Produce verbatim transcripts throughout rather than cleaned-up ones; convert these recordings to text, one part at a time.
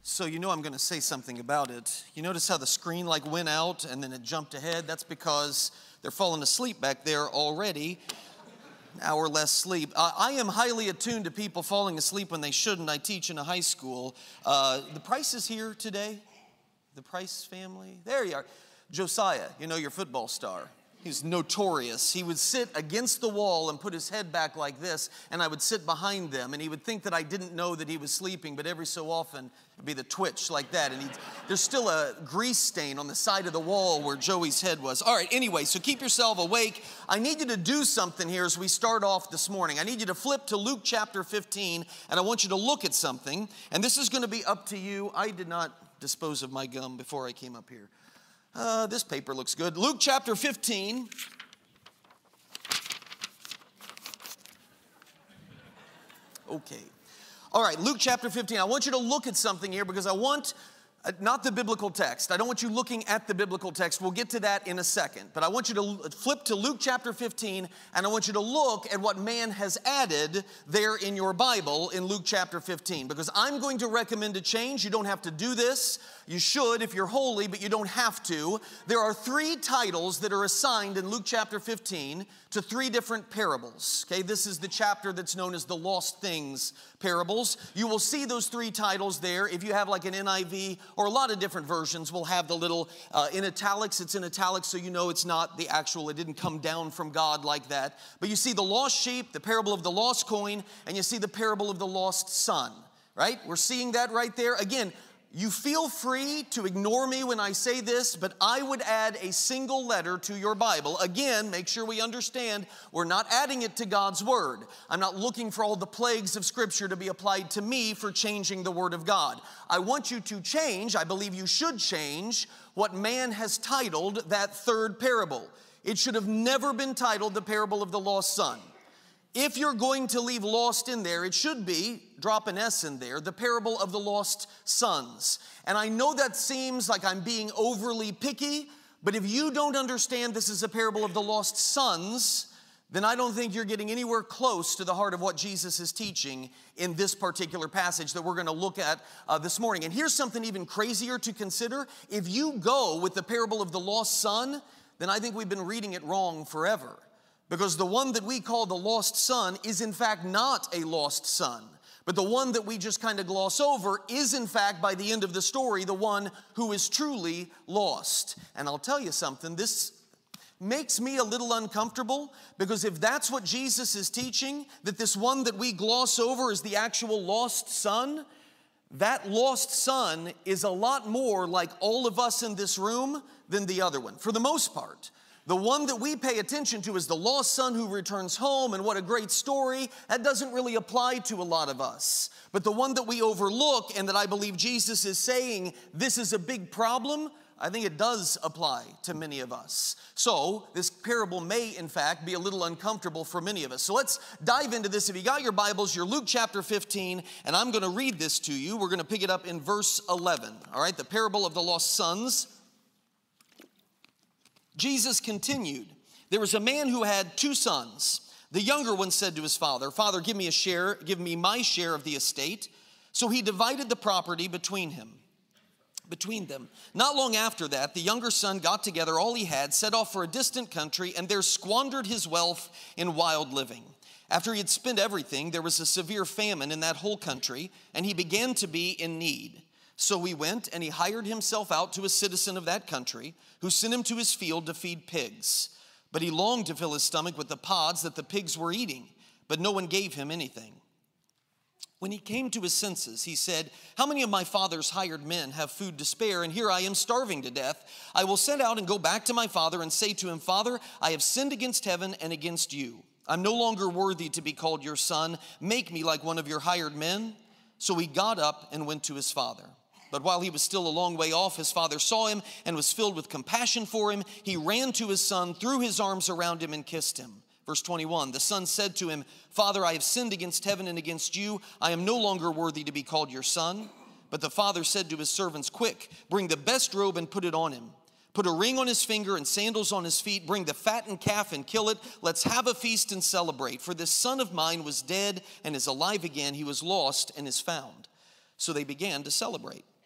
So you know I'm going to say something about it. You notice how the screen like went out and then it jumped ahead? That's because they're falling asleep back there already. An hour less sleep. Uh, I am highly attuned to people falling asleep when they shouldn't. I teach in a high school. Uh, the Price is here today. The Price family. There you are. Josiah, you know, your football star. He's notorious. He would sit against the wall and put his head back like this, and I would sit behind them, and he would think that I didn't know that he was sleeping, but every so often it'd be the twitch like that, and he'd, there's still a grease stain on the side of the wall where Joey's head was. All right, anyway, so keep yourself awake. I need you to do something here as we start off this morning. I need you to flip to Luke chapter fifteen, and I want you to look at something, and this is going to be up to you. I did not dispose of my gum before I came up here. Uh, this paper looks good. Luke chapter fifteen. Okay. All right, Luke chapter fifteen. I want you to look at something here because I want, uh, not the biblical text. I don't want you looking at the biblical text. We'll get to that in a second. But I want you to flip to Luke chapter fifteen, and I want you to look at what man has added there in your Bible in Luke chapter fifteen. Because I'm going to recommend a change. You don't have to do this. You should if you're holy, but you don't have to. There are three titles that are assigned in Luke chapter fifteen to three different parables. Okay, this is the chapter that's known as the Lost Things parables. You will see those three titles there. If you have like an N I V or a lot of different versions, will have the little uh, in italics. It's in italics, so you know it's not the actual, it didn't come down from God like that. But you see the lost sheep, the parable of the lost coin, and you see the parable of the lost son, right? We're seeing that right there. Again, you feel free to ignore me when I say this, but I would add a single letter to your Bible. Again, make sure we understand we're not adding it to God's Word. I'm not looking for all the plagues of Scripture to be applied to me for changing the Word of God. I want you to change, I believe you should change, what man has titled that third parable. It should have never been titled the parable of the lost son. If you're going to leave lost in there, it should be, drop an S in there, the parable of the lost sons. And I know that seems like I'm being overly picky, but if you don't understand this is a parable of the lost sons, then I don't think you're getting anywhere close to the heart of what Jesus is teaching in this particular passage that we're going to look at uh, this morning. And here's something even crazier to consider. If you go with the parable of the lost son, then I think we've been reading it wrong forever. Because the one that we call the lost son is in fact not a lost son. But the one that we just kind of gloss over is in fact, by the end of the story, the one who is truly lost. And I'll tell you something, this makes me a little uncomfortable, because if that's what Jesus is teaching, that this one that we gloss over is the actual lost son, that lost son is a lot more like all of us in this room than the other one, for the most part. The one that we pay attention to is the lost son who returns home, and what a great story. That doesn't really apply to a lot of us. But the one that we overlook, and that I believe Jesus is saying this is a big problem, I think it does apply to many of us. So this parable may, in fact, be a little uncomfortable for many of us. So let's dive into this. If you got your Bibles, you're Luke chapter fifteen, and I'm going to read this to you. We're going to pick it up in verse eleven. All right, the parable of the lost sons. Jesus continued, there was a man who had two sons. The younger one said to his father, Father, give me a share, give me my share of the estate. So he divided the property between him, between them. Not long after that, the younger son got together all he had, set off for a distant country, and there squandered his wealth in wild living. After he had spent everything, there was a severe famine in that whole country, and he began to be in need. So he went and he hired himself out to a citizen of that country, who sent him to his field to feed pigs. But he longed to fill his stomach with the pods that the pigs were eating, but no one gave him anything. When he came to his senses, he said, how many of my father's hired men have food to spare, and here I am starving to death? I will set out and go back to my father and say to him, Father, I have sinned against heaven and against you. I'm no longer worthy to be called your son. Make me like one of your hired men. So he got up and went to his father. But while he was still a long way off, his father saw him and was filled with compassion for him. He ran to his son, threw his arms around him, and kissed him. Verse twenty-one, the son said to him, Father, I have sinned against heaven and against you. I am no longer worthy to be called your son. But the father said to his servants, quick, bring the best robe and put it on him. Put a ring on his finger and sandals on his feet. Bring the fattened calf and kill it. Let's have a feast and celebrate. For this son of mine was dead and is alive again. He was lost and is found. So they began to celebrate.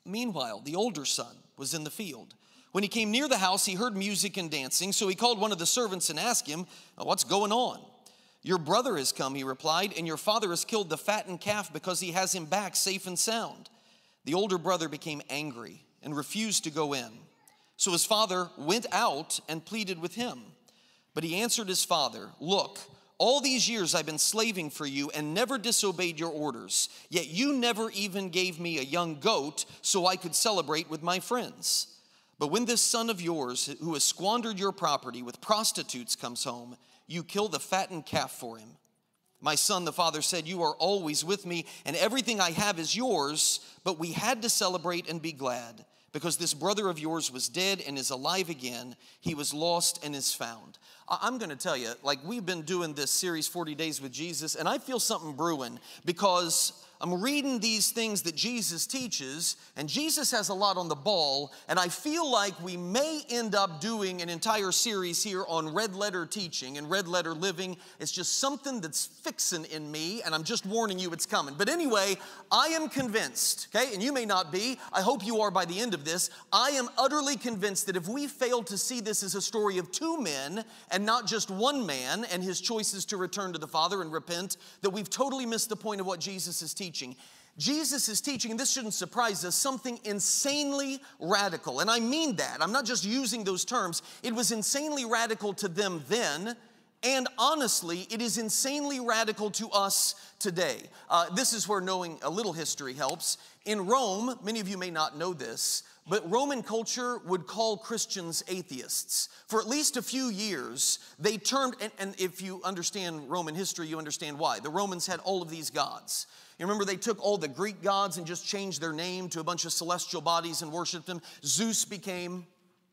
Meanwhile, the older son was in the field. When he came near the house, he heard music and dancing, so he called one of the servants and asked him, "What's going on?" "Your brother has come," he replied, "and your father has killed the fattened calf because he has him back safe and sound." The older brother became angry and refused to go in. So his father went out and pleaded with him. But he answered his father, "Look, all these years I've been slaving for you and never disobeyed your orders, yet you never even gave me a young goat so I could celebrate with my friends. But when this son of yours who has squandered your property with prostitutes comes home, you kill the fattened calf for him." "My son," the father said, "you are always with me, and everything I have is yours, but we had to celebrate and be glad, because this brother of yours was dead and is alive again. He was lost and is found." I'm going to tell you, like, we've been doing this series, forty days with Jesus, and I feel something brewing because I'm reading these things that Jesus teaches, and Jesus has a lot on the ball, and I feel like we may end up doing an entire series here on red letter teaching and red letter living. It's just something that's fixing in me, and I'm just warning you it's coming. But anyway, I am convinced, okay, and you may not be, I hope you are by the end of this, I am utterly convinced that if we fail to see this as a story of two men and not just one man and his choices to return to the Father and repent, that we've totally missed the point of what Jesus is teaching. Teaching. Jesus is teaching, and this shouldn't surprise us, something insanely radical. And I mean that. I'm not just using those terms. It was insanely radical to them then, and honestly, it is insanely radical to us today. Uh, this is where knowing a little history helps. In Rome, many of you may not know this, but Roman culture would call Christians atheists. For at least a few years, they termed, and, and if you understand Roman history, you understand why. The Romans had all of these gods. You remember they took all the Greek gods and just changed their name to a bunch of celestial bodies and worshiped them. Zeus became,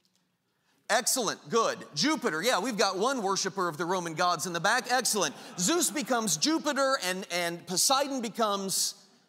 excellent, good. Jupiter, yeah, we've got one worshiper of the Roman gods in the back, excellent. Zeus becomes Jupiter, and, and Poseidon becomes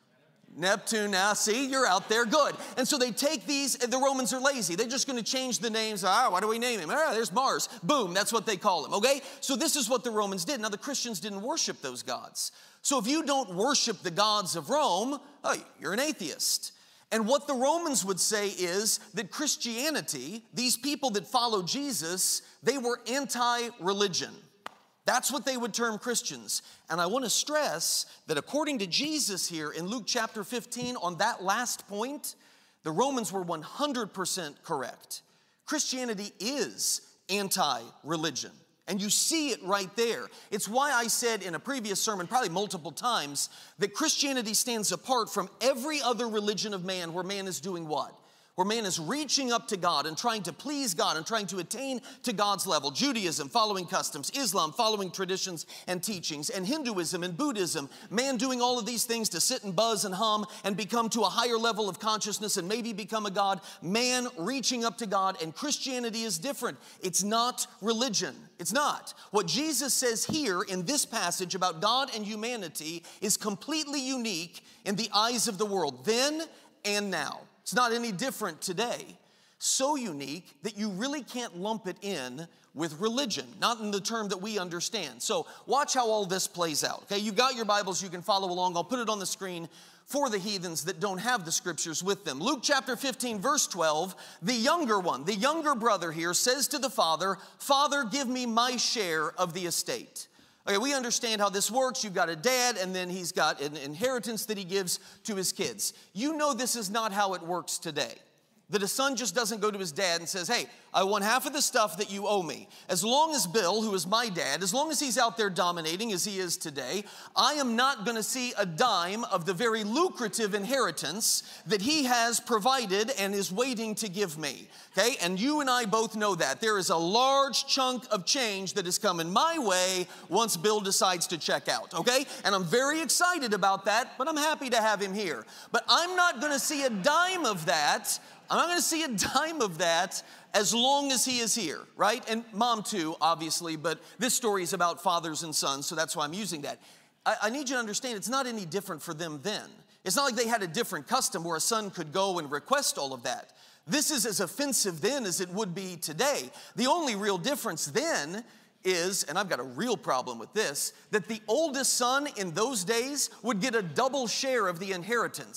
Neptune. Now, see, you're out there, good. And so they take these, the Romans are lazy. They're just going to change the names. Ah, why do we name him? Ah, there's Mars. Boom, that's what they call him, okay? So this is what the Romans did. Now, the Christians didn't worship those gods. So if you don't worship the gods of Rome, oh, you're an atheist. And what the Romans would say is that Christianity, these people that follow Jesus, they were anti-religion. That's what they would term Christians. And I want to stress that according to Jesus here in Luke chapter fifteen, on that last point, the Romans were one hundred percent correct. Christianity is anti-religion. And you see it right there. It's why I said in a previous sermon, probably multiple times, that Christianity stands apart from every other religion of man where man is doing what? Where man is reaching up to God and trying to please God and trying to attain to God's level. Judaism, following customs. Islam, following traditions and teachings. And Hinduism and Buddhism, man doing all of these things to sit and buzz and hum and become to a higher level of consciousness and maybe become a God. Man reaching up to God, and Christianity is different. It's not religion. It's not. What Jesus says here in this passage about God and humanity is completely unique in the eyes of the world, then and now. It's not any different today. So unique that you really can't lump it in with religion, not in the term that we understand. So watch how all this plays out. Okay, you've got your Bibles, you can follow along. I'll put it on the screen for the heathens that don't have the scriptures with them. Luke chapter fifteen, verse twelve, the younger one, the younger brother here says to the father, "Father, give me my share of the estate." Okay, we understand how this works. You've got a dad, and then he's got an inheritance that he gives to his kids. You know this is not how it works today. That a son just doesn't go to his dad and says, "Hey, I want half of the stuff that you owe me. As long as Bill, who is my dad, as long as he's out there dominating as he is today, I am not going to see a dime of the very lucrative inheritance that he has provided and is waiting to give me." Okay, and you and I both know that. There is a large chunk of change that is coming my way once Bill decides to check out, okay? And I'm very excited about that, but I'm happy to have him here. But I'm not going to see a dime of that. I'm not going to see a dime of that as long as he is here, right? And mom too, obviously, but this story is about fathers and sons, so that's why I'm using that. I, I need you to understand it's not any different for them then. It's not like they had a different custom where a son could go and request all of that. This is as offensive then as it would be today. The only real difference then is, and I've got a real problem with this, that the oldest son in those days would get a double share of the inheritance.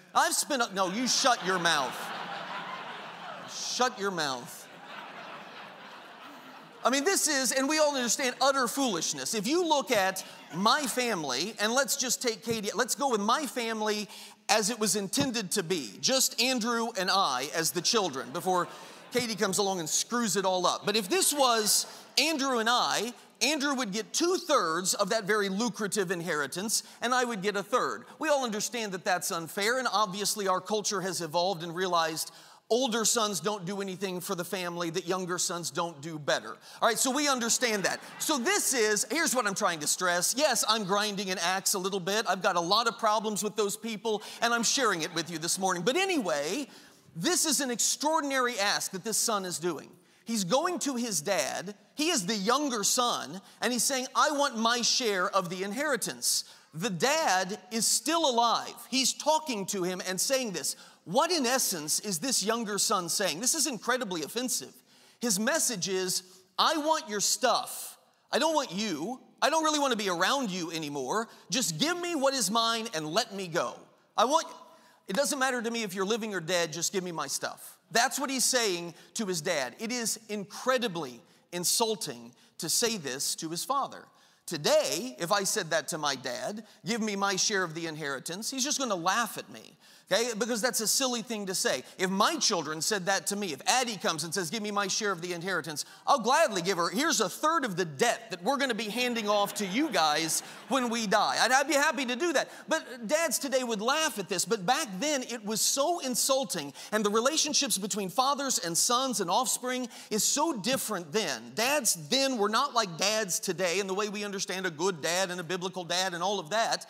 I've spent, a, no, you shut your mouth. Shut your mouth. I mean, this is, and we all understand, utter foolishness. If you look at my family, and let's just take Katie, let's go with my family as it was intended to be. Just Andrew and I as the children before Katie comes along and screws it all up. But if this was Andrew and I, Andrew would get two-thirds of that very lucrative inheritance, and I would get a third. We all understand that that's unfair, and obviously our culture has evolved and realized older sons don't do anything for the family that younger sons don't do better. All right, so we understand that. So this is, here's what I'm trying to stress. Yes, I'm grinding an axe a little bit. I've got a lot of problems with those people, and I'm sharing it with you this morning. But anyway, this is an extraordinary ask that this son is doing. He's going to his dad. He is the younger son, and he's saying, I want my share of the inheritance. The dad is still alive. He's talking to him and saying this. What in essence is this younger son saying? This is incredibly offensive. His message is, I want your stuff. I don't want you. I don't really want to be around you anymore. Just give me what is mine and let me go. I want, it doesn't matter to me if you're living or dead, just give me my stuff. That's what he's saying to his dad. It is incredibly insulting to say this to his father. Today, if I said that to my dad, give me my share of the inheritance, he's just going to laugh at me. Okay, because that's a silly thing to say. If my children said that to me, if Addie comes and says, give me my share of the inheritance, I'll gladly give her, here's a third of the debt that we're gonna be handing off to you guys when we die. I'd, I'd be happy to do that. But dads today would laugh at this, but back then it was so insulting, and the relationships between fathers and sons and offspring is so different then. Dads then were not like dads today in the way we understand a good dad and a biblical dad and all of that.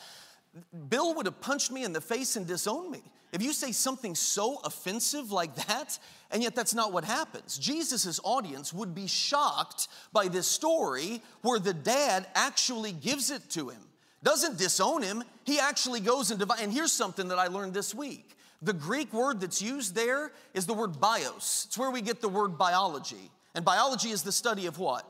Bill would have punched me in the face and disowned me. If you say something so offensive like that, and yet that's not what happens. Jesus' audience would be shocked by this story where the dad actually gives it to him. Doesn't disown him, he actually goes and divides. And here's something that I learned this week. The Greek word that's used there is the word bios. It's where we get the word biology. And biology is the study of what?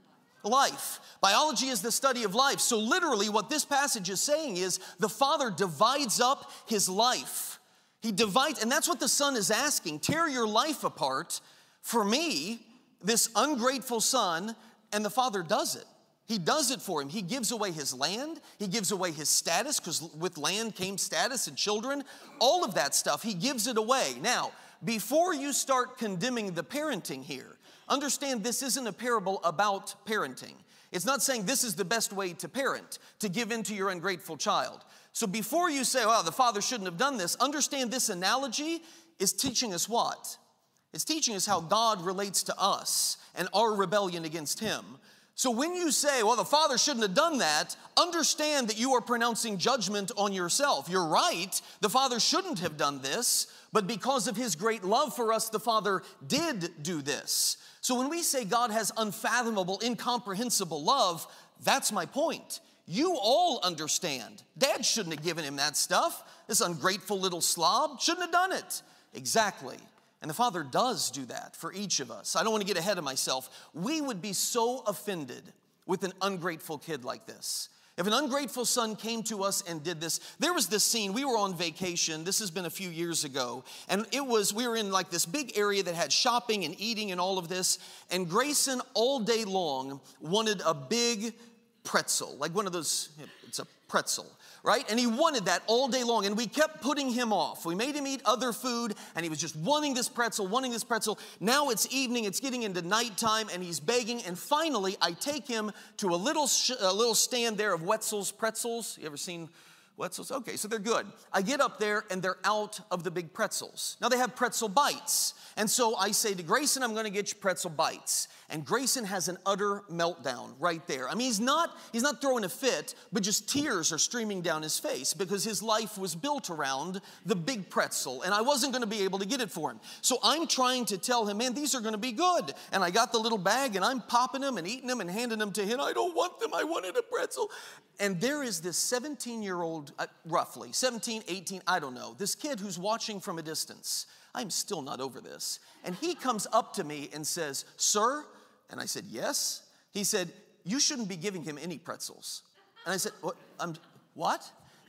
Life. Biology is the study of life. So literally what this passage is saying is the father divides up his life. He divides, and that's what the son is asking. Tear your life apart for me, this ungrateful son, and the father does it. He does it for him. He gives away his land. He gives away his status, because with land came status and children. All of that stuff, he gives it away. Now, before you start condemning the parenting here, understand this isn't a parable about parenting. It's not saying this is the best way to parent, to give in to your ungrateful child. So before you say, well, the father shouldn't have done this, understand this analogy is teaching us what? It's teaching us how God relates to us and our rebellion against him. So when you say, well, the father shouldn't have done that, understand that you are pronouncing judgment on yourself. You're right, the father shouldn't have done this, but because of his great love for us, the father did do this. So when we say God has unfathomable, incomprehensible love, that's my point. You all understand. Dad shouldn't have given him that stuff. This ungrateful little slob shouldn't have done it. Exactly. And the Father does do that for each of us. I don't want to get ahead of myself. We would be so offended with an ungrateful kid like this. If an ungrateful son came to us and did this, there was this scene, we were on vacation, this has been a few years ago, and it was, we were in like this big area that had shopping and eating and all of this, and Grayson all day long wanted a big pretzel, like one of those, it's a pretzel, right? And he wanted that all day long, and we kept putting him off. We made him eat other food, and he was just wanting this pretzel, wanting this pretzel. Now it's evening, it's getting into nighttime, and he's begging, and finally I take him to a little, sh- a little stand there of Wetzel's pretzels. You ever seen Wetzel's? Okay, so they're good. I get up there, and they're out of the big pretzels. Now they have pretzel bites, and so I say to Grayson, I'm gonna get you pretzel bites. And Grayson has an utter meltdown right there. I mean, he's not, he's not throwing a fit, but just tears are streaming down his face because his life was built around the big pretzel, and I wasn't gonna be able to get it for him. So I'm trying to tell him, man, these are gonna be good. And I got the little bag, and I'm popping them and eating them and handing them to him. I don't want them, I wanted a pretzel. And there is this seventeen-year-old, uh, roughly, seventeen, eighteen, I don't know, this kid who's watching from a distance. I'm still not over this. And he comes up to me and says, sir, and I said, yes. He said, you shouldn't be giving him any pretzels. And I said, what? I'm, what?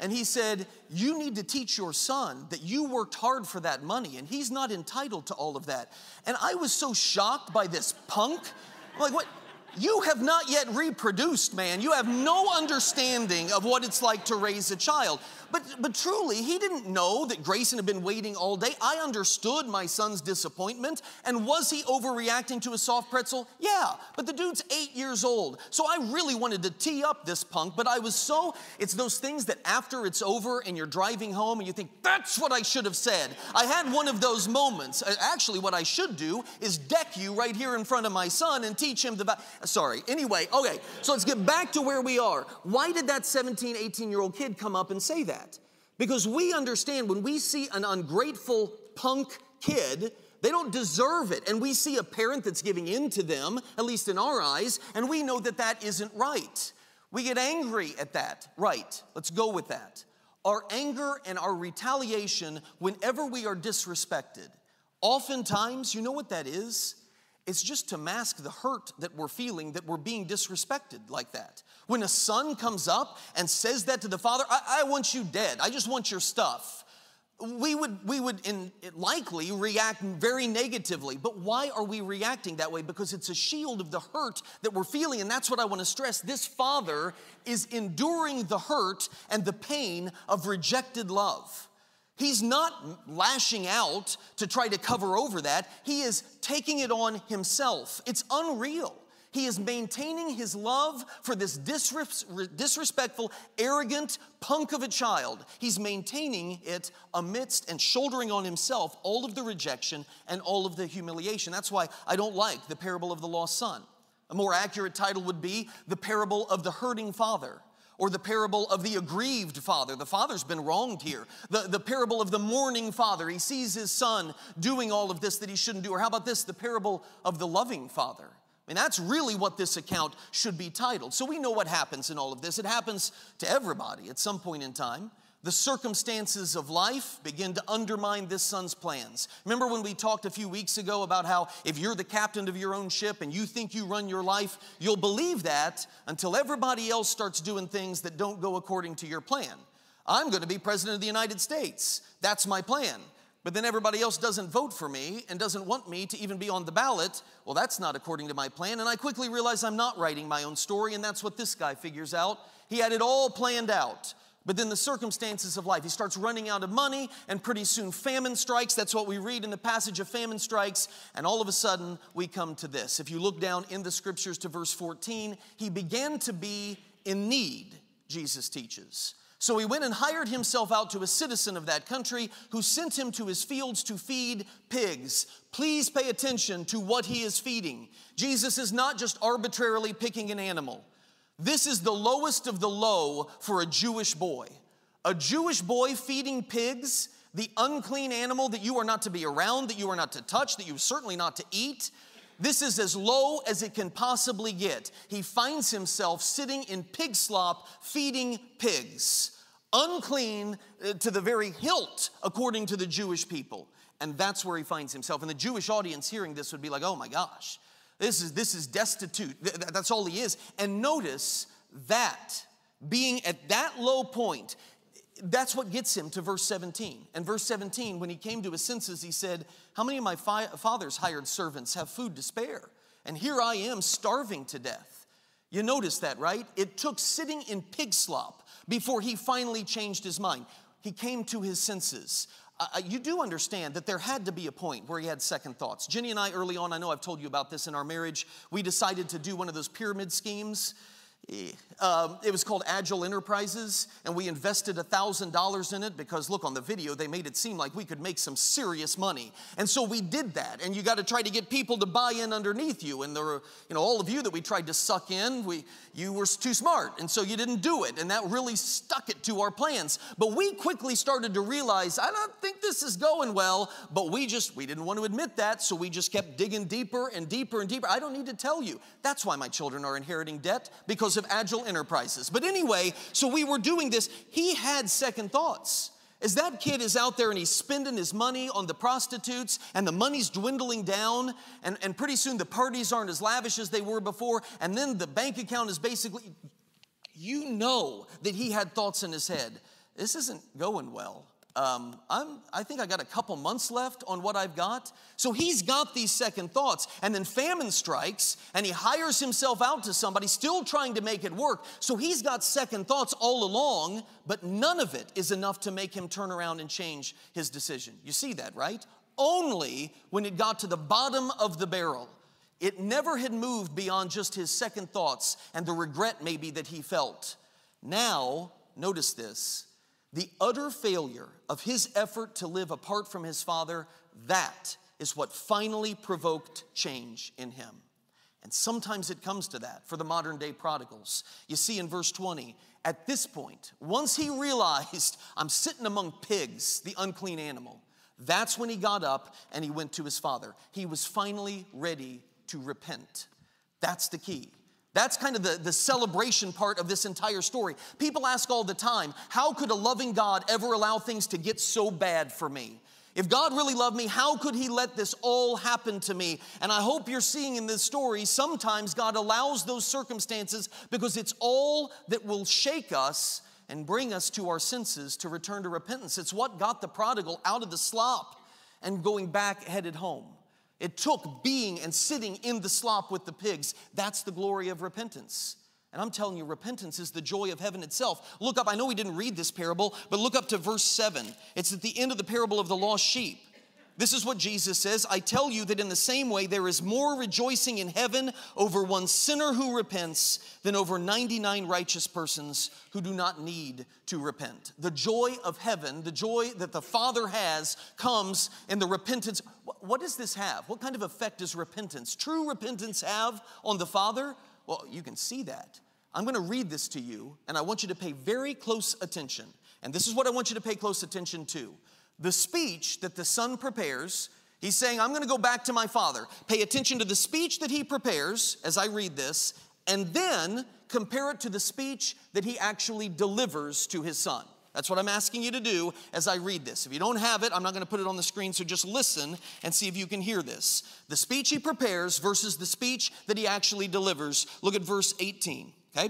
And he said, you need to teach your son that you worked hard for that money and he's not entitled to all of that. And I was so shocked by this punk. I'm like, what? You have not yet reproduced, man. You have no understanding of what it's like to raise a child. But, but truly, he didn't know that Grayson had been waiting all day. I understood my son's disappointment. And was he overreacting to a soft pretzel? Yeah, but the dude's eight years old. So I really wanted to tee up this punk, but I was so, it's those things that after it's over and you're driving home and you think, that's what I should have said. I had one of those moments. Actually, what I should do is deck you right here in front of my son and teach him to, sorry. Anyway, okay, so let's get back to where we are. Why did that seventeen, eighteen-year-old kid come up and say that? Because we understand when we see an ungrateful punk kid, they don't deserve it. And we see a parent that's giving in to them, at least in our eyes, and we know that that isn't right. We get angry at that. Right, let's go with that. Our anger and our retaliation whenever we are disrespected, oftentimes, you know what that is? It's just to mask the hurt that we're feeling that we're being disrespected like that. When a son comes up and says that to the father, I, I want you dead. I just want your stuff. We would, we would in, likely react very negatively. But why are we reacting that way? Because it's a shield of the hurt that we're feeling. And that's what I want to stress. This father is enduring the hurt and the pain of rejected love. He's not lashing out to try to cover over that. He is taking it on himself. It's unreal. He is maintaining his love for this disres- disrespectful, arrogant punk of a child. He's maintaining it amidst and shouldering on himself all of the rejection and all of the humiliation. That's why I don't like the parable of the lost son. A more accurate title would be the parable of the hurting father. Or the parable of the aggrieved father. The father's been wronged here. The, the parable of the mourning father. He sees his son doing all of this that he shouldn't do. Or how about this? The parable of the loving father. I mean, that's really what this account should be titled. So we know what happens in all of this. It happens to everybody at some point in time. The circumstances of life begin to undermine this son's plans. Remember when we talked a few weeks ago about how if you're the captain of your own ship and you think you run your life, you'll believe that until everybody else starts doing things that don't go according to your plan. I'm going to be president of the United States. That's my plan. But then everybody else doesn't vote for me and doesn't want me to even be on the ballot. Well, that's not according to my plan. And I quickly realize I'm not writing my own story, and that's what this guy figures out. He had it all planned out. But then the circumstances of life, he starts running out of money, and pretty soon famine strikes. That's what we read in the passage of famine strikes. And all of a sudden, we come to this. If you look down in the scriptures to verse fourteen, he began to be in need, Jesus teaches. So he went and hired himself out to a citizen of that country who sent him to his fields to feed pigs. Please pay attention to what he is feeding. Jesus is not just arbitrarily picking an animal. This is the lowest of the low for a Jewish boy. A Jewish boy feeding pigs, the unclean animal that you are not to be around, that you are not to touch, that you are certainly not to eat. This is as low as it can possibly get. He finds himself sitting in pig slop feeding pigs. Unclean to the very hilt, according to the Jewish people. And that's where he finds himself. And the Jewish audience hearing this would be like, oh my gosh. This is, this is destitute. That's all he is. And notice that being at that low point, that's what gets him to verse seventeen. And verse seventeen, when he came to his senses, he said, how many of my fi- father's hired servants have food to spare? And here I am starving to death. You notice that, right? It took sitting in pig slop before he finally changed his mind. He came to his senses. Uh, you do understand that there had to be a point where he had second thoughts. Jenny and I early on, I know I've told you about this in our marriage, we decided to do one of those pyramid schemes. Um, it was called Agile Enterprises, and we invested one thousand dollars in it because, look, on the video, they made it seem like we could make some serious money. And so we did that, and you got to try to get people to buy in underneath you. And there were, you know, all of you that we tried to suck in, we, you were too smart, and so you didn't do it, and that really stuck it to our plans. But we quickly started to realize, I don't think this is going well, but we just, we didn't want to admit that, so we just kept digging deeper and deeper and deeper. I don't need to tell you. That's why my children are inheriting debt, because of Agile Enterprises. But anyway, so we were doing this. He had second thoughts. As that kid is out there and he's spending his money on the prostitutes and the money's dwindling down, and, and pretty soon the parties aren't as lavish as they were before, and then the bank account is basically, you know that he had thoughts in his head. this isn't going well. Um, I'm, I think I got a couple months left on what I've got. So he's got these second thoughts. And then famine strikes, and he hires himself out to somebody, still trying to make it work. So he's got second thoughts all along, but none of it is enough to make him turn around and change his decision. You see that, right? Only when it got to the bottom of the barrel. It never had moved beyond just his second thoughts and the regret maybe that he felt. Now, notice this. The utter failure of his effort to live apart from his father, that is what finally provoked change in him. And sometimes it comes to that for the modern day prodigals. You see in verse twenty, at this point, once he realized, I'm sitting among pigs, the unclean animal, that's when he got up and he went to his father. He was finally ready to repent. That's the key. That's kind of the, the celebration part of this entire story. People ask all the time, how could a loving God ever allow things to get so bad for me? If God really loved me, how could he let this all happen to me? And I hope you're seeing in this story, sometimes God allows those circumstances because it's all that will shake us and bring us to our senses to return to repentance. It's what got the prodigal out of the slop and going back headed home. It took being and sitting in the slop with the pigs. That's the glory of repentance. And I'm telling you, repentance is the joy of heaven itself. Look up, I know we didn't read this parable, but look up to verse seven. It's at the end of the parable of the lost sheep. This is what Jesus says, I tell you that in the same way there is more rejoicing in heaven over one sinner who repents than over ninety-nine righteous persons who do not need to repent. The joy of heaven, the joy that the Father has, comes in the repentance. What does this have? What kind of effect does repentance, true repentance, have on the Father? Well, you can see that. I'm going to read this to you, and I want you to pay very close attention. And this is what I want you to pay close attention to. The speech that the son prepares, he's saying, I'm going to go back to my father. Pay attention to the speech that he prepares as I read this, and then compare it to the speech that he actually delivers to his son. That's what I'm asking you to do as I read this. If you don't have it, I'm not going to put it on the screen, so just listen and see if you can hear this. The speech he prepares versus the speech that he actually delivers. Look at verse eighteen, okay?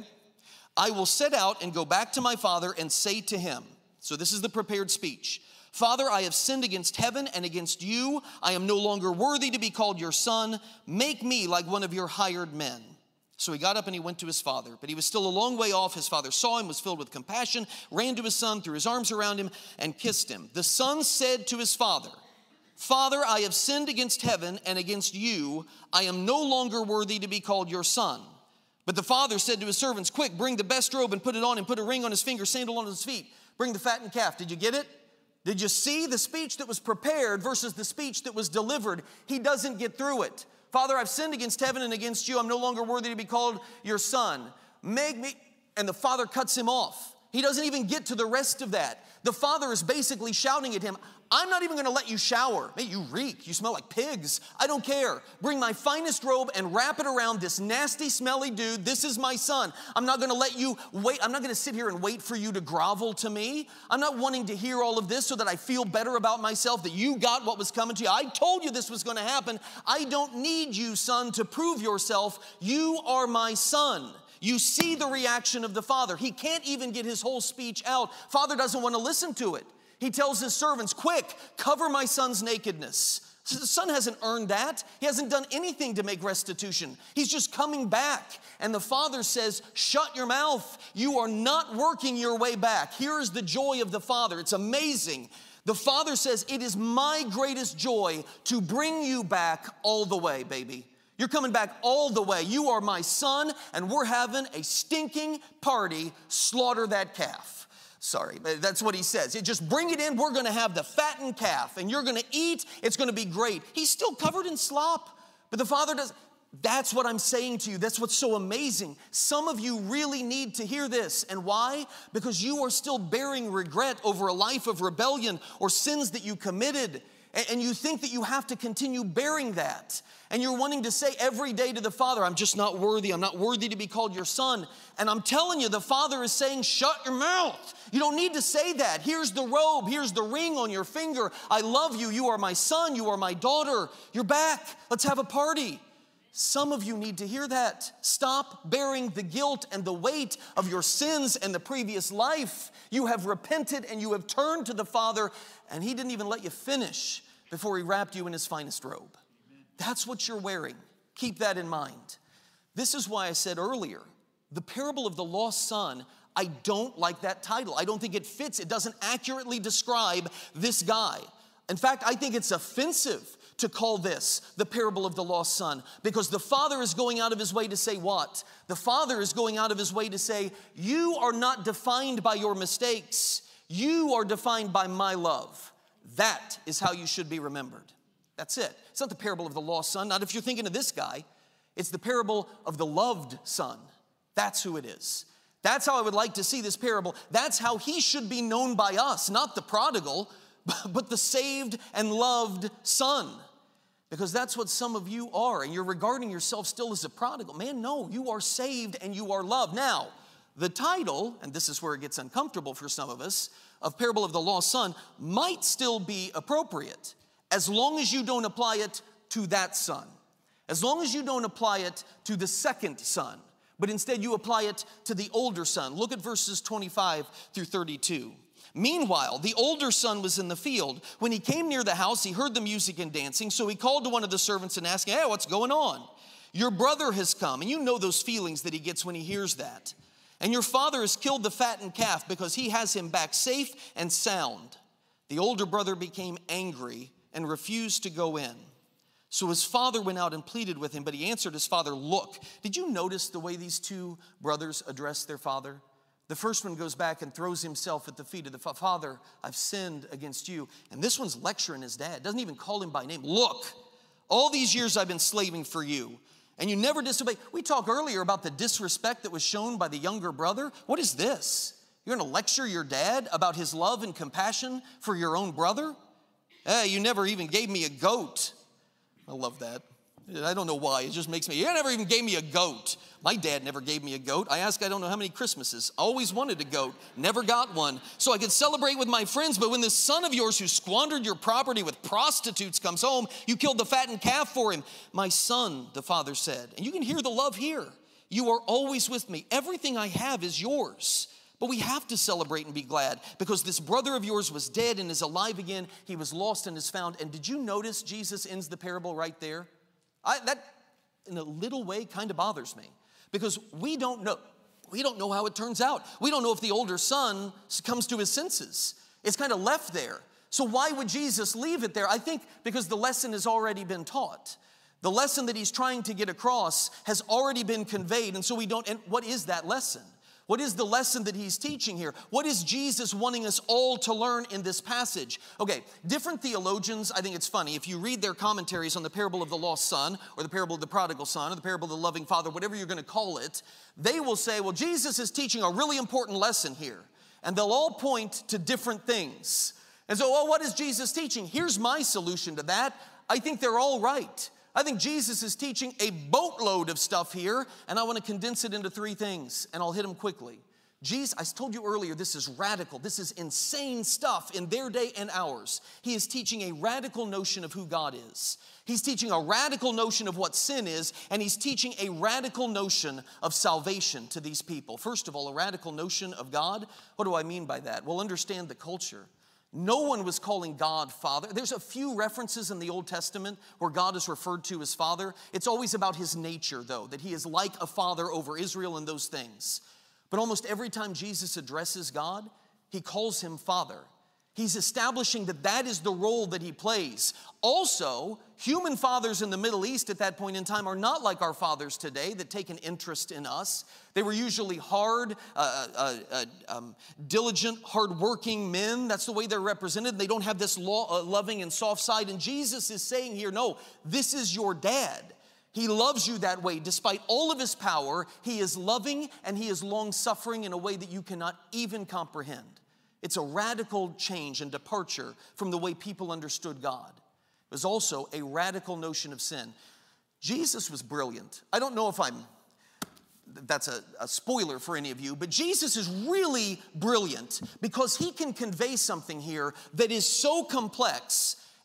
I will set out and go back to my father and say to him, so this is the prepared speech. Father, I have sinned against heaven and against you. I am no longer worthy to be called your son. Make me like one of your hired men. So he got up and he went to his father. But he was still a long way off. His father saw him, was filled with compassion, ran to his son, threw his arms around him, and kissed him. The son said to his father, Father, I have sinned against heaven and against you. I am no longer worthy to be called your son. But the father said to his servants, quick, bring the best robe and put it on him. Put a ring on his finger, sandal on his feet. Bring the fattened calf. Did you get it? Did you see the speech that was prepared versus the speech that was delivered? He doesn't get through it. Father, I've sinned against heaven and against you. I'm no longer worthy to be called your son. Make me, and the father cuts him off. He doesn't even get to the rest of that. The father is basically shouting at him, I'm not even going to let you shower. Hey, you reek. You smell like pigs. I don't care. Bring my finest robe and wrap it around this nasty, smelly dude. This is my son. I'm not going to let you wait. I'm not going to sit here and wait for you to grovel to me. I'm not wanting to hear all of this so that I feel better about myself, that you got what was coming to you. I told you this was going to happen. I don't need you, son, to prove yourself. You are my son. You see the reaction of the father. He can't even get his whole speech out. Father doesn't want to listen to it. He tells his servants, quick, cover my son's nakedness. The son hasn't earned that. He hasn't done anything to make restitution. He's just coming back. And the father says, shut your mouth. You are not working your way back. Here is the joy of the father. It's amazing. The father says, it is my greatest joy to bring you back all the way, baby. You're coming back all the way. You are my son, and we're having a stinking party. Slaughter that calf. Sorry, that's what he says. Just bring it in. We're going to have the fattened calf, and you're going to eat. It's going to be great. He's still covered in slop, but the father does. That's what I'm saying to you. That's what's so amazing. Some of you really need to hear this. And why? Because you are still bearing regret over a life of rebellion or sins that you committed. And you think that you have to continue bearing that. And you're wanting to say every day to the Father, I'm just not worthy. I'm not worthy to be called your son. And I'm telling you, the Father is saying, shut your mouth. You don't need to say that. Here's the robe. Here's the ring on your finger. I love you. You are my son. You are my daughter. You're back. Let's have a party. Some of you need to hear that. Stop bearing the guilt and the weight of your sins and the previous life. You have repented and you have turned to the Father, and He didn't even let you finish before He wrapped you in His finest robe. That's what you're wearing. Keep that in mind. This is why I said earlier, the parable of the lost son, I don't like that title. I don't think it fits. It doesn't accurately describe this guy. In fact, I think it's offensive to call this the parable of the lost son, because the father is going out of his way to say what? The father is going out of his way to say, you are not defined by your mistakes. You are defined by my love. That is how you should be remembered. That's it. It's not the parable of the lost son. Not if you're thinking of this guy. It's the parable of the loved son. That's who it is. That's how I would like to see this parable. That's how he should be known by us, not the prodigal, but the saved and loved son. Because that's what some of you are, and you're regarding yourself still as a prodigal. Man, no, you are saved and you are loved. Now, the title, and this is where it gets uncomfortable for some of us, of Parable of the Lost Son might still be appropriate, as long as you don't apply it to that son. As long as you don't apply it to the second son, but instead you apply it to the older son. Look at verses twenty-five through thirty-two. Meanwhile, the older son was in the field. When he came near the house, he heard the music and dancing. So he called to one of the servants and asked, hey, what's going on? Your brother has come. And you know those feelings that he gets when he hears that. And your father has killed the fattened calf because he has him back safe and sound. The older brother became angry and refused to go in. So his father went out and pleaded with him, but he answered his father, look. Did you notice the way these two brothers addressed their father? The first one goes back and throws himself at the feet of the father. Father, I've sinned against you. And this one's lecturing his dad. Doesn't even call him by name. Look, all these years I've been slaving for you, and you never disobey. We talked earlier about the disrespect that was shown by the younger brother. What is this? You're going to lecture your dad about his love and compassion for your own brother? Hey, you never even gave me a goat. I love that. I don't know why. It just makes me, you never even gave me a goat. My dad never gave me a goat. I asked I don't know how many Christmases. Always wanted a goat. Never got one. So I could celebrate with my friends. But when this son of yours who squandered your property with prostitutes comes home, you killed the fattened calf for him. My son, the father said, and you can hear the love here. You are always with me. Everything I have is yours. But we have to celebrate and be glad because this brother of yours was dead and is alive again. He was lost and is found. And did you notice Jesus ends the parable right there? I, that, in a little way, kind of bothers me because we don't know. We don't know how it turns out. We don't know if the older son comes to his senses. It's kind of left there. So why would Jesus leave it there? I think because the lesson has already been taught. The lesson that he's trying to get across has already been conveyed. And so we don't, and what is that lesson? What is the lesson that he's teaching here? What is Jesus wanting us all to learn in this passage? Okay, different theologians, I think it's funny, if you read their commentaries on the parable of the lost son, or the parable of the prodigal son, or the parable of the loving father, whatever you're going to call it, they will say, well, Jesus is teaching a really important lesson here. And they'll all point to different things. And so, well, what is Jesus teaching? Here's my solution to that. I think they're all right. I think Jesus is teaching a boatload of stuff here, and I want to condense it into three things, and I'll hit them quickly. Jesus, I told you earlier, this is radical. This is insane stuff in their day and ours. He is teaching a radical notion of who God is. He's teaching a radical notion of what sin is, and he's teaching a radical notion of salvation to these people. First of all, a radical notion of God. What do I mean by that? Well, understand the culture. No one was calling God Father. There's a few references in the Old Testament where God is referred to as Father. It's always about his nature, though, that he is like a father over Israel and those things. But almost every time Jesus addresses God, he calls him Father. He's establishing that that is the role that he plays. Also, human fathers in the Middle East at that point in time are not like our fathers today that take an interest in us. They were usually hard, uh, uh, uh, um, diligent, hardworking men. That's the way they're represented. They don't have this law, uh, loving and soft side. And Jesus is saying here, no, this is your dad. He loves you that way. Despite all of his power, he is loving and he is long-suffering in a way that you cannot even comprehend. It's a radical change and departure from the way people understood God. It was also a radical notion of sin. Jesus was brilliant. I don't know if I'm, that's a, a spoiler for any of you, but Jesus is really brilliant because he can convey something here that is so complex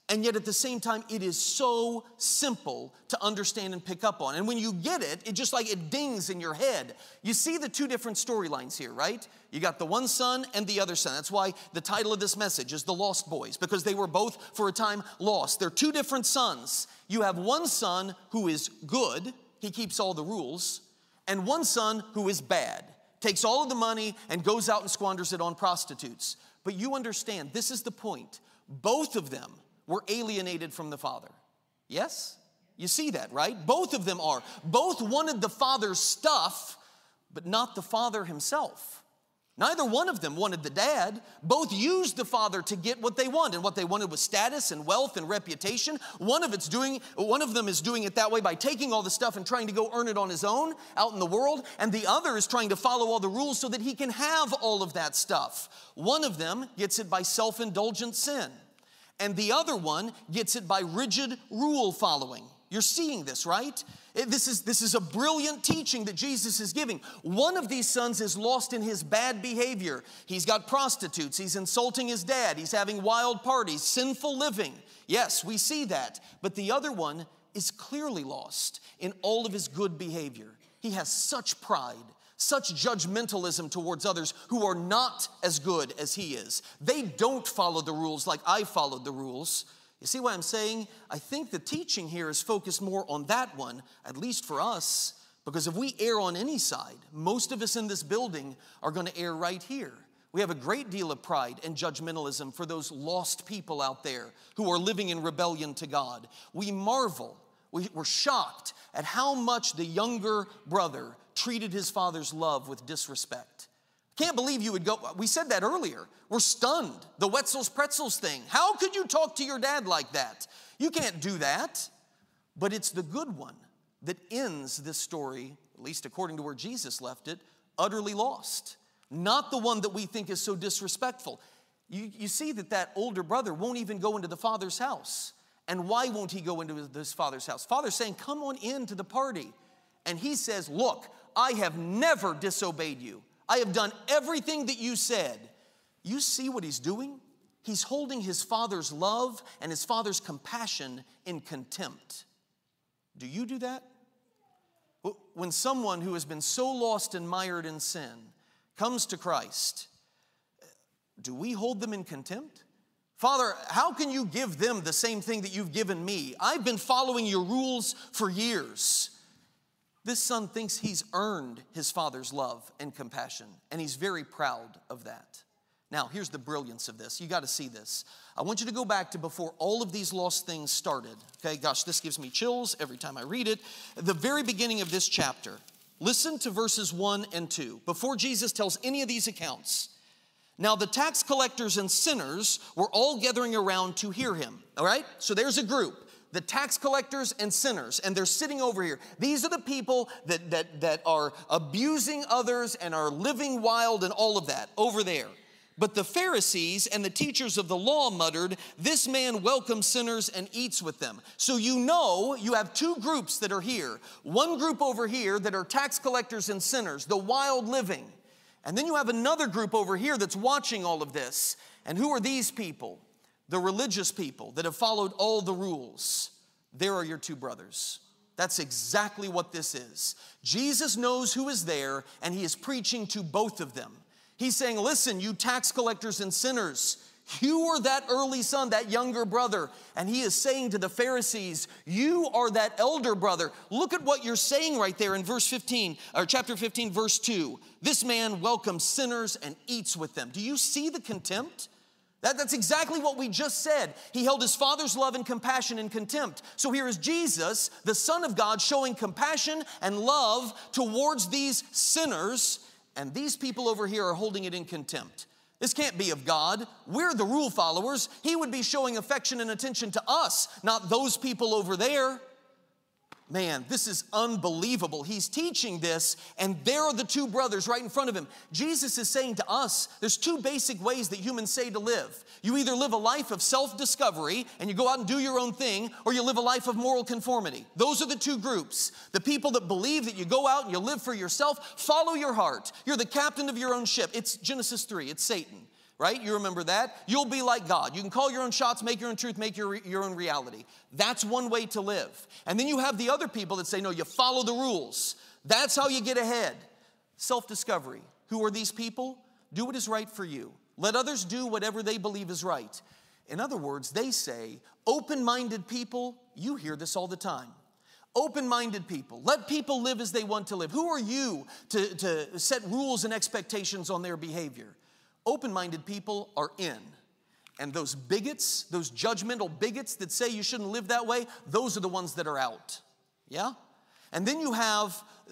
And yet at the same time, it is so simple to understand and pick up on. And when you get it, it just like it dings in your head. You see the two different storylines here, right? You got the one son and the other son. That's why the title of this message is The Lost Boys, because they were both for a time lost. They're two different sons. You have one son who is good, he keeps all the rules, and one son who is bad, takes all of the money and goes out and squanders it on prostitutes. But you understand, this is the point. Both of them were alienated from the father. Yes? You see that, right? Both of them are. Both wanted the father's stuff, but not the father himself. Neither one of them wanted the dad. Both used the father to get what they wanted. And what they wanted was status and wealth and reputation. One of it's doing, one of them is doing it that way by taking all the stuff and trying to go earn it on his own out in the world. And the other is trying to follow all the rules so that he can have all of that stuff. One of them gets it by self-indulgent sin. And the other one gets it by rigid rule following. You're seeing this, right? This is, this is a brilliant teaching that Jesus is giving. One of these sons is lost in his bad behavior. He's got prostitutes. He's insulting his dad. He's having wild parties, sinful living. Yes, we see that. But the other one is clearly lost in all of his good behavior. He has such pride, such judgmentalism towards others who are not as good as he is. They don't follow the rules like I followed the rules. You see what I'm saying? I think the teaching here is focused more on that one, at least for us, because if we err on any side, most of us in this building are going to err right here. We have a great deal of pride and judgmentalism for those lost people out there who are living in rebellion to God. We marvel, we, we're shocked at how much the younger brother treated his father's love with disrespect. Can't believe you would go, we said that earlier. We're stunned. The Wetzel's Pretzels thing. How could you talk to your dad like that? You can't do that. But it's the good one that ends this story, at least according to where Jesus left it, utterly lost. Not the one that we think is so disrespectful. You, you see that that older brother won't even go into the father's house. And why won't he go into his father's house? Father's saying, come on in to the party. And he says, look, I have never disobeyed you. I have done everything that you said. You see what he's doing? He's holding his father's love and his father's compassion in contempt. Do you do that? When someone who has been so lost and mired in sin comes to Christ, do we hold them in contempt? Father, how can you give them the same thing that you've given me? I've been following your rules for years. This son thinks he's earned his father's love and compassion, and he's very proud of that. Now, here's the brilliance of this. You got to see this. I want you to go back to before all of these lost things started. Okay, gosh, this gives me chills every time I read it. At the very beginning of this chapter, listen to verses one and two. Before Jesus tells any of these accounts, now the tax collectors and sinners were all gathering around to hear him. All right, so there's a group. The tax collectors and sinners, and they're sitting over here. These are the people that, that, that are abusing others and are living wild and all of that over there. But the Pharisees and the teachers of the law muttered, this man welcomes sinners and eats with them. So you know you have two groups that are here. One group over here that are tax collectors and sinners, the wild living. And then you have another group over here that's watching all of this. And who are these people? The religious people that have followed all the rules. There are your two brothers. That's exactly what this is. Jesus knows who is there, and he is preaching to both of them. He's saying, listen, you tax collectors and sinners, you are that early son, that younger brother. And he is saying to the Pharisees, you are that elder brother. Look at what you're saying right there in verse fifteen, or chapter fifteen, verse two. This man welcomes sinners and eats with them. Do you see the contempt? That, that's exactly what we just said. He held his father's love and compassion in contempt. So here is Jesus, the Son of God, showing compassion and love towards these sinners. And these people over here are holding it in contempt. This can't be of God. We're the rule followers. He would be showing affection and attention to us, not those people over there. Man, this is unbelievable. He's teaching this, and there are the two brothers right in front of him. Jesus is saying to us, there's two basic ways that humans say to live. You either live a life of self-discovery, and you go out and do your own thing, or you live a life of moral conformity. Those are the two groups. The people that believe that you go out and you live for yourself, follow your heart. You're the captain of your own ship. It's Genesis three, it's Satan. right? You remember that? You'll be like God. You can call your own shots, make your own truth, make your, your own reality. That's one way to live. And then you have the other people that say, no, you follow the rules. That's how you get ahead. Self-discovery. Who are these people? Do what is right for you. Let others do whatever they believe is right. In other words, they say, open-minded people, you hear this all the time. Open-minded people. Let people live as they want to live. Who are you to, to set rules and expectations on their behavior? Open-minded people are in. And those bigots, those judgmental bigots that say you shouldn't live that way, those are the ones that are out. Yeah? And then you have,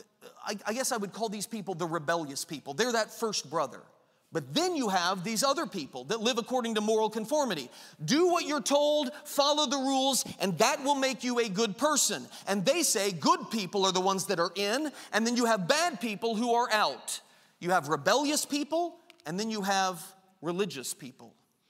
I, I guess I would call these people the rebellious people. They're that first brother. But then you have these other people that live according to moral conformity. Do what you're told, follow the rules, and that will make you a good person. And they say good people are the ones that are in, and then you have bad people who are out. You have rebellious people, and then you have religious people.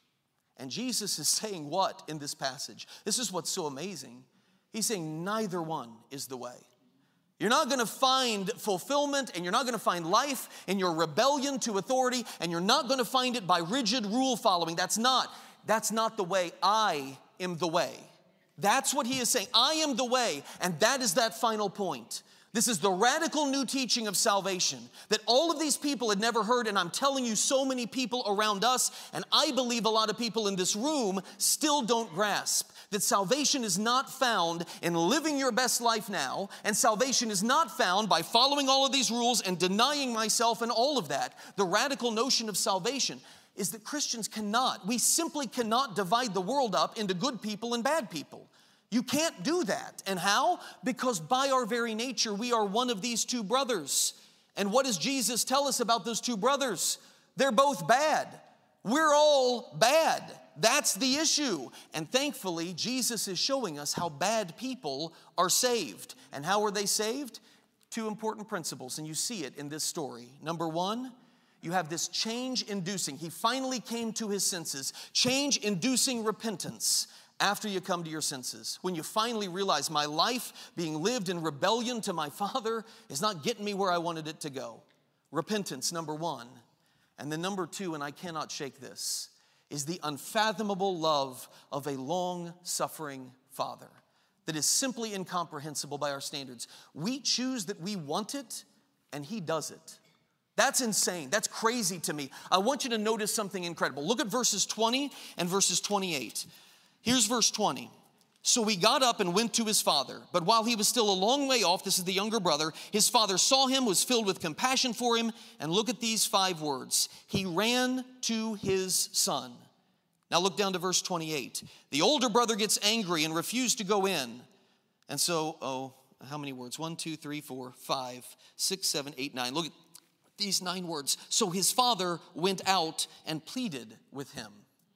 And Jesus is saying what in this passage? This is what's so amazing. He's saying neither one is the way. You're not going to find fulfillment, and you're not going to find life in your rebellion to authority, and you're not going to find it by rigid rule following. That's not, that's not the way. I am the way. That's what he is saying. I am the way, and that is that final point. This is the radical new teaching of salvation that all of these people had never heard, and I'm telling you, so many people around us, and I believe a lot of people in this room still don't grasp that salvation is not found in living your best life now, and salvation is not found by following all of these rules and denying myself and all of that. The radical notion of salvation is that Christians cannot, we simply cannot divide the world up into good people and bad people. You can't do that. And how? Because by our very nature, we are one of these two brothers. And what does Jesus tell us about those two brothers? They're both bad. We're all bad. That's the issue. And thankfully, Jesus is showing us how bad people are saved. And how are they saved? Two important principles, and you see it in this story. Number one, you have this change-inducing. He finally came to his senses. Change-inducing repentance. After you come to your senses, when you finally realize my life being lived in rebellion to my Father is not getting me where I wanted it to go. Repentance, number one. And then number two, and I cannot shake this, is the unfathomable love of a long-suffering Father that is simply incomprehensible by our standards. We choose that we want it, and he does it. That's insane. That's crazy to me. I want you to notice something incredible. Look at verses twenty and verses twenty-eight. Here's verse twenty. So he got up and went to his father. But while he was still a long way off, this is the younger brother, his father saw him, was filled with compassion for him. And look at these five words. He ran to his son. Now look down to verse twenty-eight. The older brother gets angry and refused to go in. And so, oh, how many words? One, two, three, four, five, six, seven, eight, nine. Look at these nine words. So his father went out and pleaded with him.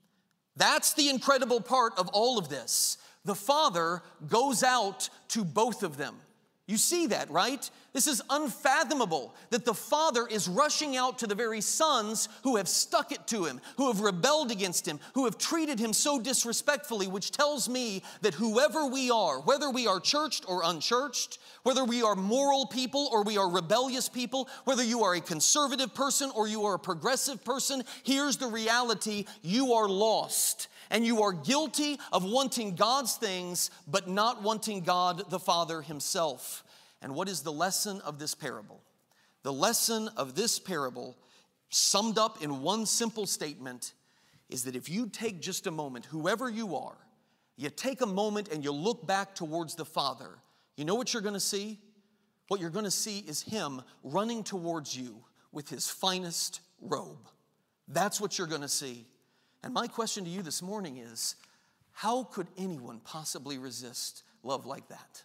That's the incredible part of all of this. The Father goes out to both of them. You see that, right? This is unfathomable that the Father is rushing out to the very sons who have stuck it to him, who have rebelled against him, who have treated him so disrespectfully, which tells me that whoever we are, whether we are churched or unchurched, whether we are moral people or we are rebellious people, whether you are a conservative person or you are a progressive person, here's the reality: you are lost. And you are guilty of wanting God's things, but not wanting God the Father himself. And what is the lesson of this parable? The lesson of this parable, summed up in one simple statement, is that if you take just a moment, whoever you are, you take a moment and you look back towards the Father, you know what you're going to see? What you're going to see is him running towards you with his finest robe. That's what you're going to see. And my question to you this morning is, how could anyone possibly resist love like that?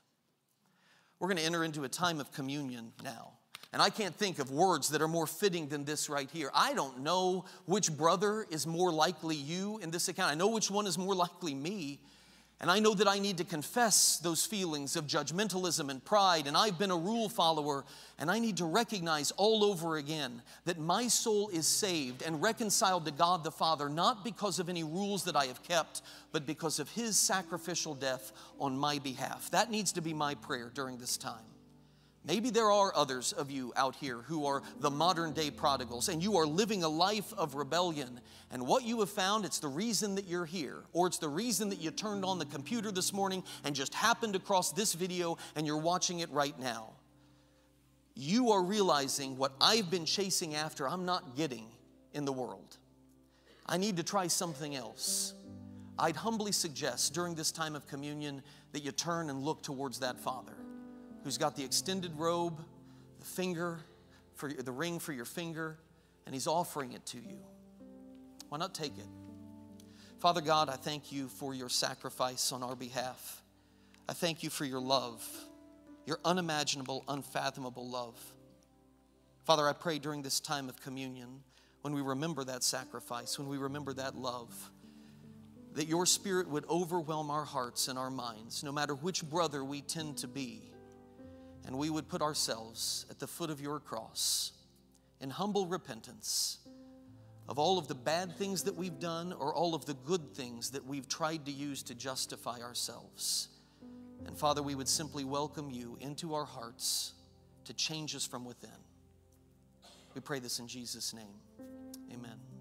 We're going to enter into a time of communion now. And I can't think of words that are more fitting than this right here. I don't know which brother is more likely you in this account. I know which one is more likely me. And I know that I need to confess those feelings of judgmentalism and pride. And I've been a rule follower. And I need to recognize all over again that my soul is saved and reconciled to God the Father, not because of any rules that I have kept, but because of his sacrificial death on my behalf. That needs to be my prayer during this time. Maybe there are others of you out here who are the modern day prodigals, and you are living a life of rebellion. And what you have found, it's the reason that you're here, or it's the reason that you turned on the computer this morning and just happened across this video and you're watching it right now. You are realizing what I've been chasing after, I'm not getting in the world. I need to try something else. I'd humbly suggest during this time of communion that you turn and look towards that Father who's got the extended robe, the finger, for the ring for your finger, and He's offering it to you. Why not take it? Father God, I thank you for your sacrifice on our behalf. I thank you for your love, your unimaginable, unfathomable love. Father, I pray during this time of communion, when we remember that sacrifice, when we remember that love, that your Spirit would overwhelm our hearts and our minds, no matter which brother we tend to be, and we would put ourselves at the foot of your cross in humble repentance of all of the bad things that we've done or all of the good things that we've tried to use to justify ourselves. And Father, we would simply welcome you into our hearts to change us from within. We pray this in Jesus' name. Amen.